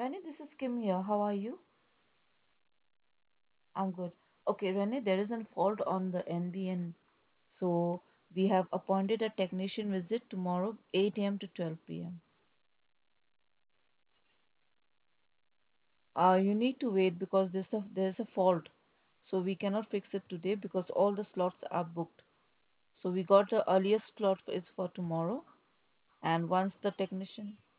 Rani, this is Kim here. How are you? I'm good. Okay, Rani, there is a fault on the NBN. So we have appointed a technician visit tomorrow, 8 a.m. to 12 p.m. You need to wait because there's a fault. So we cannot fix it today because all the slots are booked. So we got the earliest slot is for tomorrow. And once the technician,